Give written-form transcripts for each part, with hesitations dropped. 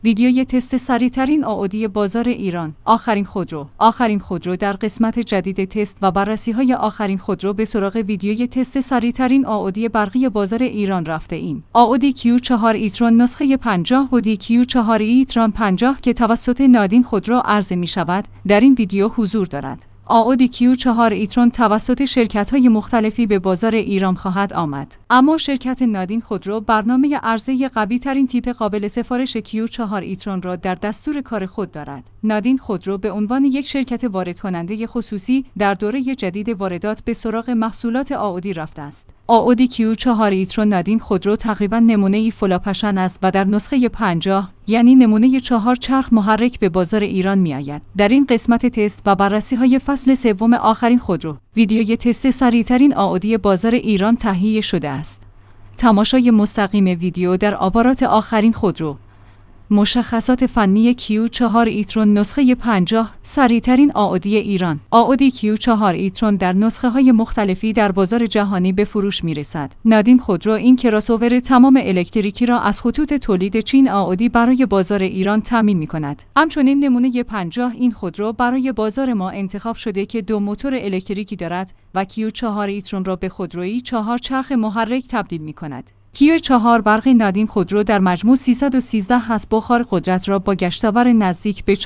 ویدیوی تست سریع‌ترین آودی بازار ایران. آخرین خودرو در قسمت جدید تست و بررسی‌های آخرین خودرو به سراغ ویدیوی تست سریع‌ترین آودی برقی بازار ایران رفته ایم. آودی Q4 e-tron نسخه 50 Audi Q4 e-tron 50 که توسط نادین خودرو عرضه می‌شود، در این ویدیو حضور دارد. آودی Q4 e-tron توسط شرکت‌های مختلفی به بازار ایران خواهد آمد. اما شرکت نادین خودرو برنامه عرضه قوی‌ترین تیپ قابل سفارش Q4 e-tron را در دستور کار خود دارد. نادین خودرو به عنوان یک شرکت وارد کننده خصوصی در دوره جدید واردات به سراغ محصولات آودی رفته است. آودی Q4 e-tron نادین خودرو تقریباً نمونه‌ای فلاپشن است و در نسخه 50 یعنی نمونه 4 چرخ محرک به بازار ایران می‌آید. در این قسمت تست و بررسی‌های فصل سوم آخرین خودرو، ویدیوی تست سریع‌ترین آودی بازار ایران تهیه شده است. تماشای مستقیم ویدیو در آوارات آخرین خودرو. مشخصات فنی Q4 e-tron نسخه 50 سریع‌ترین آودی ایران. آودی Q4 e-tron در نسخه‌های مختلفی در بازار جهانی به فروش می‌رسد. نادین خودرو این کراس‌اوور تمام الکتریکی را از خطوط تولید چین آودی برای بازار ایران تامین می‌کند. همچنین نمونه 50 این خودرو برای بازار ما انتخاب شده که 2 موتور الکتریکی دارد و Q4 e-tron را به خودرویی 4 چرخ محرک تبدیل می‌کند. Q4 برقی نادین خودرو در مجموع 313 حسب بخار قدرت را با گشتاور نزدیک به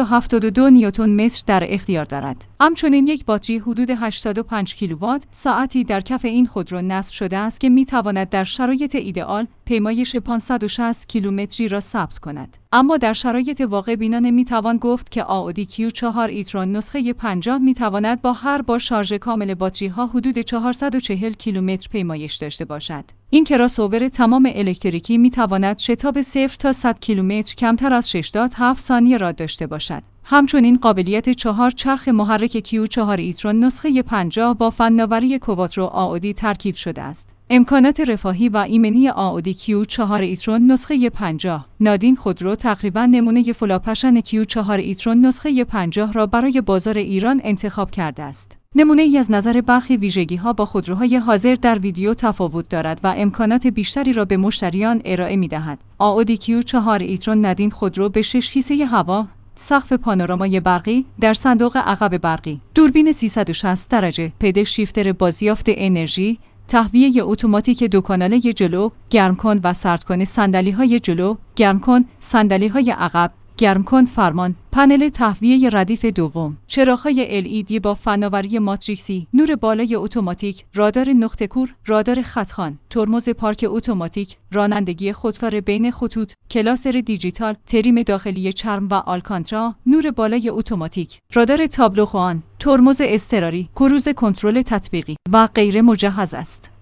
472 نیوتن متر در اختیار دارد. همچنین یک باتری حدود 85 کیلووات ساعتی در کف این خودرو نصب شده است که می‌تواند در شرایط ایدئال پیمایش 560 کیلومتری را ثبت کند. اما در شرایط واقع بینا نمی‌توان گفت که آودی Q4 e-tron نسخه 50 می‌تواند با هر شارژ کامل باتری‌ها حدود 440 کیلومتر پیمایش داشته باشد. این کراس‌اوور تمام الکتریکی می‌تواند شتاب 0 تا 100 کیلومتر کمتر از 6.7 ثانیه را داشته باشد. همچنین قابلیت 4 چرخ محرک Q4 e-tron نسخه 50 با فناوری کواترو آودی ترکیب شده است. امکانات رفاهی و ایمنی آودی Q4 e-tron نسخه 50. نادین خودرو تقریباً نمونه فلاپشن Q4 e-tron نسخه 50 را برای بازار ایران انتخاب کرده است. نمونه ای از نظر برخی ویژگی‌ها با خودروهای حاضر در ویدیو تفاوت دارد و امکانات بیشتری را به مشتریان ارائه می‌دهد. آودی Q4 e-tron نادین خودرو به 6 کیسه هوا، سقف پانورامای برقی، در صندوق عقب برقی، دوربین 360 درجه، پدل شیفتر بازیافت انرژی، تهویه اتوماتیک 2 کاناله جلو، گرم کن و سرد کن صندلی‌های جلو، گرم کن صندلی‌های عقب، گرم کن فرمان، پنل تهویه ردیف دوم، چراغ‌های LED با فناوری ماتریکسی، نور بالای اتوماتیک، رادار نقطه کور، رادار خطخوان، ترمز پارک اتوماتیک، رانندگی خودکار بین خطوط، کلاسر دیجیتال، تریم داخلی چرم و آلکانترا، نور بالای اتوماتیک، رادار تابلو خوان، ترمز اضطراری، کروز کنترل تطبیقی و غیره مجهز است.